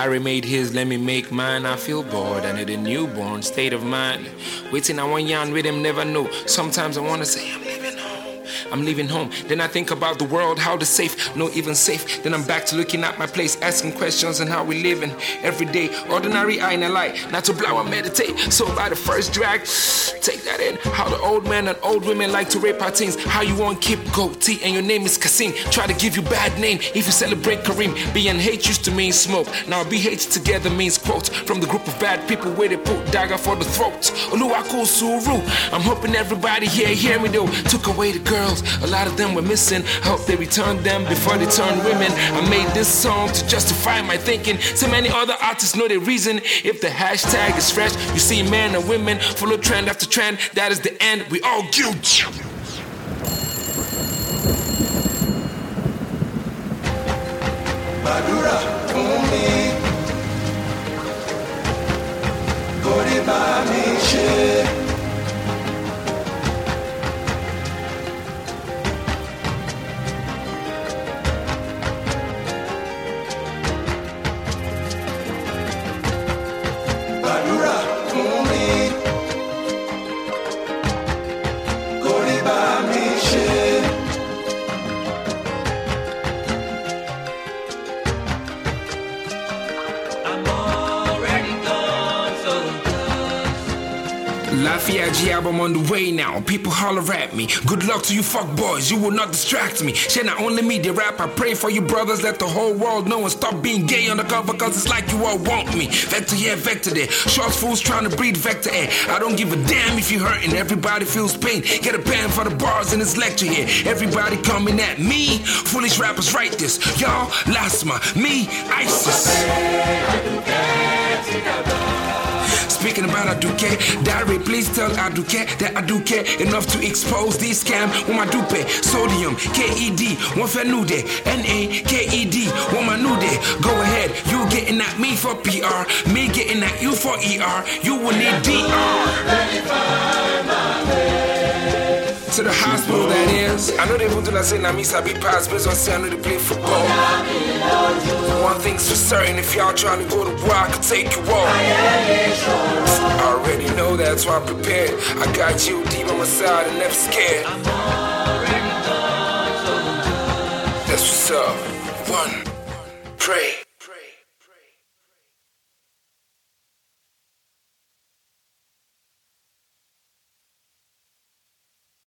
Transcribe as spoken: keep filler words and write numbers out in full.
Diary made his, let me make mine. I feel bored, I need a newborn state of mind. Waiting, I want yarn with him, never know. Sometimes I wanna say I'm leaving home, I'm leaving home. Then I think about the world, how the safe, no even safe. Then I'm back to looking at my place, asking questions on how we living every day. Ordinary eye in a light, not to blow and meditate. So by the first drag, take that in. How the old men and old women like to rape our teens. How you won't keep goatee and your name is Kasim. Try to give you bad name if you celebrate Kareem. B and H used to mean smoke, now B H together means quote. From the group of bad people where they put dagger for the throat. Oluwako Suru, I'm hoping everybody here hear me though. Took away the girls, a lot of them were missing. Hope they returned them before they turned women. I made this song to justify my thinking. So many other artists know the reason. If the hashtag is fresh, you see men and women follow trend after trend. That is the end, we all guilty. Madura Kumi Goriba Miche Madura Kumi Goriba Miche Lafayette G album on the way now. People holler at me. Good luck to you fuck boys, you will not distract me. Shit, not only me, the rap. I pray for you brothers. Let the whole world know and stop being gay on the cover, cause it's like you all want me. Vector here, vector there. Short fools trying to breed vector air. I don't give a damn if you're hurting. Everybody feels pain. Get a band for the bars in this lecture here. Everybody coming at me. Foolish rappers write this. Y'all, Lasma, me, ISIS. Speaking about Aduke, Diary, please tell Aduke that I do care enough to expose this scam with my dupe. Sodium, K E D, one fenude, N A K E D, one manude. Go ahead, you getting at me for P R, me getting at you for E R. You will need D R. To the hospital, that is. I know they won't do that saying I miss I be past, but I say I know they play football. One thing's for certain, if y'all trying to go to war, I can take you all. I already know that's why I'm prepared. I got you deep on my side and never scared. That's what's up. One, pray.